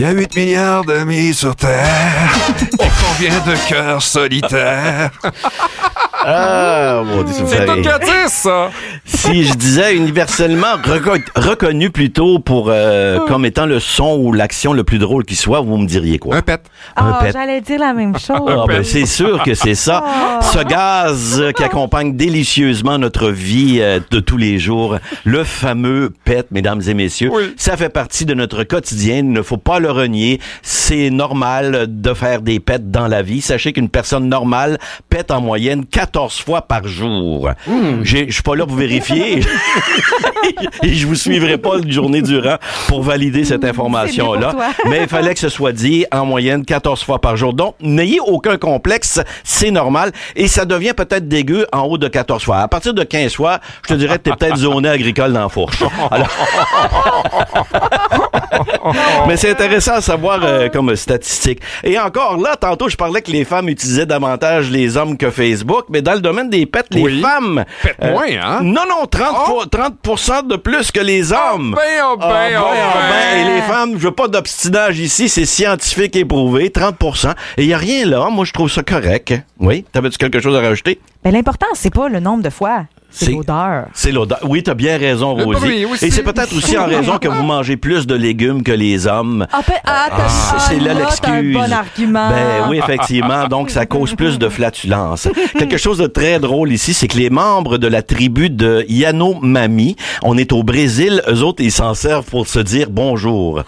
a 8 milliards d'amis sur Terre. Et combien de cœurs solitaires? Ah, mon Dieu, ça me fait C'est toi rire. qui as dit ça! Si je disais universellement reconnu plutôt pour comme étant le son ou l'action le plus drôle qui soit, vous me diriez quoi? Un pet. Un pet. J'allais dire la même chose. Ah, ben, c'est sûr que c'est ça. Ce gaz qui accompagne délicieusement notre vie de tous les jours, le fameux pet, mesdames et messieurs, Oui. ça fait partie de notre quotidien. Il ne faut pas le renier. C'est normal de faire des pets dans la vie. Sachez qu'une personne normale pète en moyenne 14 fois par jour. Je suis pas là pour vérifier et je vous suivrai pas une journée durant pour valider cette information-là. C'est bien pour toi. Mais il fallait que ce soit dit en moyenne 14 fois par jour. Donc, n'ayez aucun complexe, c'est normal. Et ça devient peut-être dégueu en haut de 14 fois. À partir de 15 fois, je te dirais que t'es peut-être zoné agricole dans la fourche. Alors... Mais c'est intéressant à savoir comme statistique. Et encore là, tantôt, je parlais que les femmes utilisaient davantage les hommes que Facebook, mais dans le domaine des pets, les Oui. femmes... Pète moins, hein? Non, 30% de plus que les hommes. Et les femmes, je veux pas d'obstinage ici, c'est scientifique éprouvé, 30%. Et il y a rien là, moi je trouve ça correct. Oui, t'avais-tu quelque chose à rajouter? Mais l'important, c'est pas le nombre de fois, c'est C'est- l'odeur. C'est l'odeur. Oui, t'as bien raison, Le Rosie. bruit aussi. Et c'est peut-être aussi en raison que vous mangez plus de légumes que les hommes. C'est là l'excuse. T'as un bon argument. Ben oui, effectivement. Donc, ça cause plus de flatulence. Quelque chose de très drôle ici, c'est que les membres de la tribu de Yanomami, on est au Brésil, eux autres, ils s'en servent pour se dire bonjour.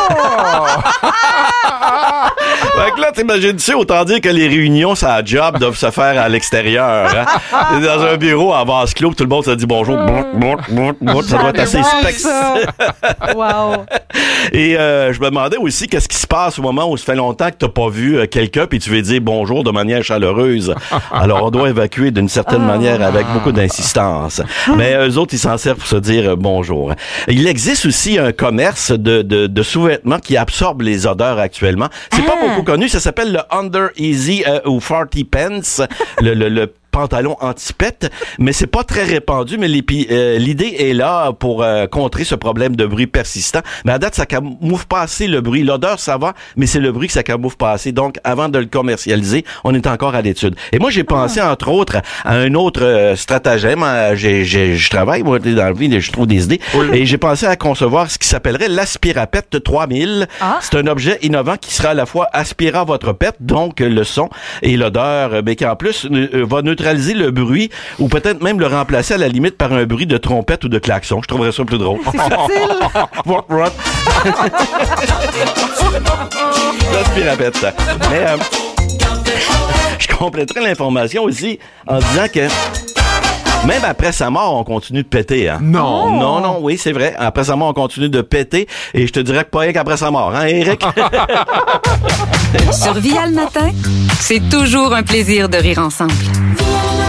Fait que là, t'imagines-tu, autant dire que les réunions, ça job, doivent se faire à l'extérieur. Hein? T'es dans un bureau à vase clos, tout le monde se dit bonjour. Ça doit être assez spex. Wow. Et je me demandais aussi qu'est-ce qui se passe au moment où ça fait longtemps que t'as pas vu quelqu'un puis tu veux dire bonjour de manière chaleureuse. Alors on doit évacuer d'une certaine manière avec beaucoup d'insistance. Mais eux autres, ils s'en servent pour se dire bonjour. Il existe aussi un commerce de sous-vêtements qui absorbe les odeurs actuellement. C'est pas beaucoup connu, ça s'appelle le Under Easy ou 40 Pence, le pantalon anti-pète, mais c'est pas très répandu, mais l'idée est là pour contrer ce problème de bruit persistant. Mais à date, ça camoufle pas assez le bruit. L'odeur, ça va, mais c'est le bruit que ça camoufle pas assez. Donc, avant de le commercialiser, on est encore à l'étude. Et moi, j'ai pensé, entre autres, à un autre stratagème. Je travaille, moi, dans la vie, je trouve des idées. Oui. Et j'ai pensé à concevoir ce qui s'appellerait l'aspirapète 3000. C'est un objet innovant qui sera à la fois aspirant votre pète, donc le son et l'odeur, mais qui en plus va neutraliser le bruit ou peut-être même le remplacer à la limite par un bruit de trompette ou de klaxon. Je trouverais ça plus drôle. C'est subtil. L'aspirapète. Mais je compléterai l'information aussi en disant que même après sa mort, on continue de péter, hein? Non. Non, oui, c'est vrai. Après sa mort, on continue de péter. Et je te dirais que pas rien qu'après sa mort, hein, Eric? Sur Via le matin, c'est toujours un plaisir de rire ensemble.